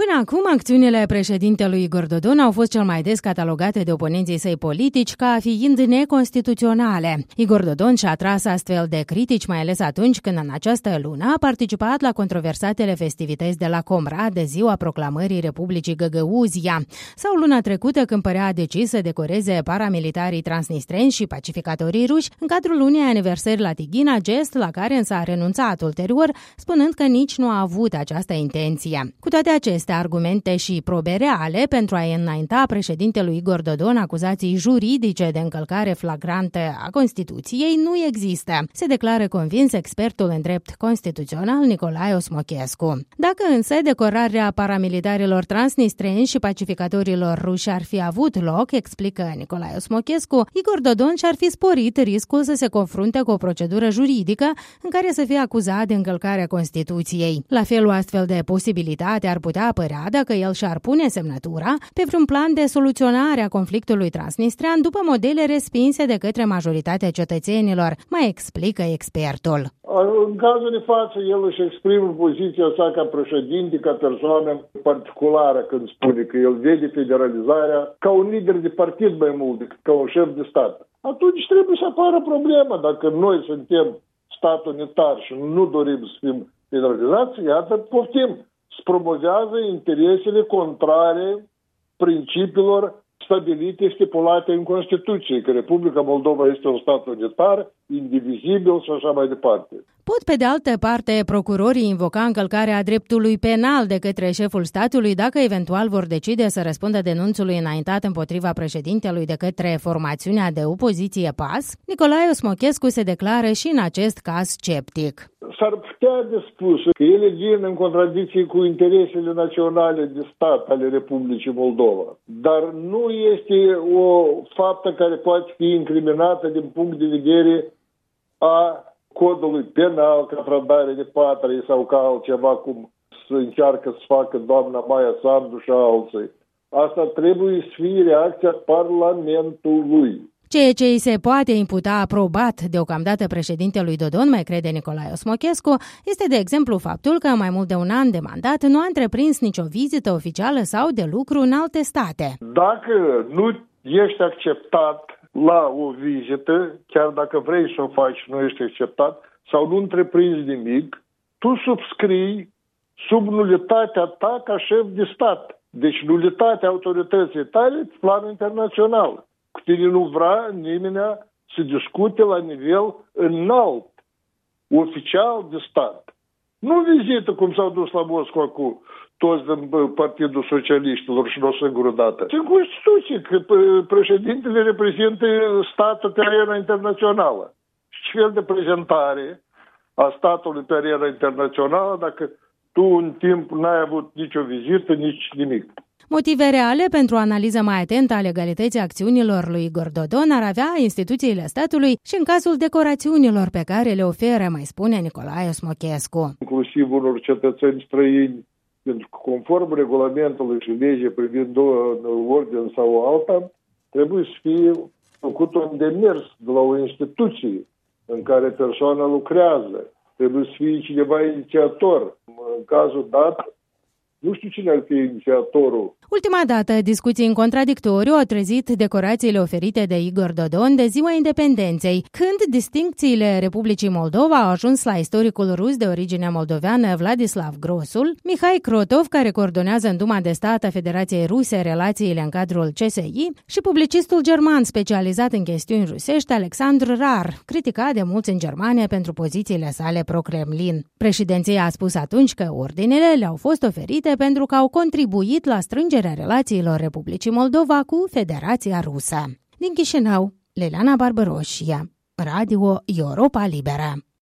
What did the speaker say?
Până acum, acțiunile președintelui Igor Dodon au fost cel mai des catalogate de oponenții săi politici ca fiind neconstituționale. Igor Dodon și-a atras astfel de critici, mai ales atunci când în această lună a participat la controversatele festivități de la Comrat de ziua proclamării Republicii Găgăuzia, sau luna trecută când părea decis să decoreze paramilitarii transnistreni și pacificatorii ruși în cadrul unei aniversări la Tighina, gest la care însă a renunțat ulterior, spunând că nici nu a avut această intenție. Cu toate acestea, argumente și probe reale pentru a înainta președintelui Igor Dodon acuzații juridice de încălcare flagrantă a Constituției nu există, se declară convins expertul în drept constituțional Nicolae Osmochescu. Dacă însă decorarea paramilitarilor transnistreni și pacificatorilor ruși ar fi avut loc, explică Nicolae Osmochescu, Igor Dodon și-ar fi sporit riscul să se confrunte cu o procedură juridică în care să fie acuzat de încălcarea Constituției. La fel, o astfel de posibilitate ar putea apărea dacă el și-ar pune semnătura pe vreun plan de soluționare a conflictului transnistrean după modele respinse de către majoritatea cetățenilor, mai explică expertul. În cazul de față, el își exprimă poziția sa ca președinte, ca persoană particulară, când spune că el vede federalizarea ca un lider de partid mai mult decât ca un șef de stat. Atunci trebuie să apară problema. Dacă noi suntem stat unitar și nu dorim să fim federalizați, iată, poftim. Promovează interesele contrare principiilor stabilite, stipulate în Constituție, că Republica Moldova este un stat unitar, indivizibil și așa mai departe. Pot, pe de altă parte, procurorii invoca încălcarea dreptului penal de către șeful statului dacă eventual vor decide să răspundă denunțului înaintat împotriva președintelui de către formațiunea de opoziție PAS. Nicolae Osmochescu se declară și în acest caz sceptic. S-ar putea de spus că ele vin în contradicție cu interesele naționale de stat ale Republicii Moldova, dar nu este o faptă care poate fi incriminată din punct de vedere a codului penal, ca trădare de patrie sau ca altceva cum să încearcă să facă doamna Maia Sandu și alții. Asta trebuie să fie reacția Parlamentului. Ceea ce îi se poate imputa aprobat deocamdată președintelui Dodon, mai crede Nicolae Osmochescu, este de exemplu faptul că mai mult de un an de mandat nu a întreprins nicio vizită oficială sau de lucru în alte state. Dacă nu ești acceptat la o vizită, chiar dacă vrei să o faci și nu ești acceptat, sau nu întreprinzi nimic, tu subscrii sub nulitatea ta ca șef de stat. Deci nulitatea autorității tale pe plan internațional. Cu tine nu vrea nimeni să discute la nivel înalt, oficial de stat. Nu vizită cum s-au dus la Moscova cu toți din Partidul Socialiștilor și nu o singură dată. În Constituție că președintele reprezintă statul pe arena internațională. Și ce fel de prezentare a statului pe arena internațională dacă tu în timp n-ai avut nicio vizită, nici nimic. Motive reale pentru o analiză mai atentă a legalității acțiunilor lui Igor Dodon ar avea instituțiile statului și în cazul decorațiunilor pe care le oferă, mai spune Nicolae Osmochescu. Inclusiv unor cetățeni străini, pentru că conform regulamentului și legii privind ordine sau alta, trebuie să fie făcut un demers de la o instituție în care persoana lucrează. Trebuie să fie cineva inițiator. În cazul dat, nu știu cine ar fi inițiatorul. Ultima dată, discuții în contradictoriu au trezit decorațiile oferite de Igor Dodon de Ziua Independenței, când distincțiile Republicii Moldova au ajuns la istoricul rus de origine moldoveană Vladislav Grosul, Mihai Krotov, care coordonează în Duma de Stat a Federației Ruse relațiile în cadrul CSI, și publicistul german specializat în chestiuni rusești Alexandr Rar, criticat de mulți în Germania pentru pozițiile sale pro-Kremlin. Președinția a spus atunci că ordinele le-au fost oferite pentru că au contribuit la strângerea relațiilor Republicii Moldova cu Federația Rusă. Din Chișinău, Liliana Barbaroșia, Radio Europa Liberă.